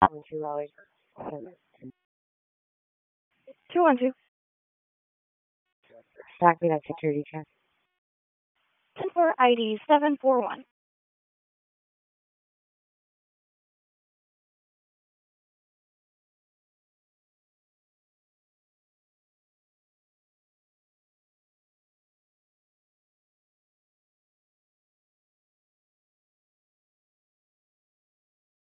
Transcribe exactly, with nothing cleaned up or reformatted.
One two Raleigh. two one two. Copy that security check. ten four I D seven four one.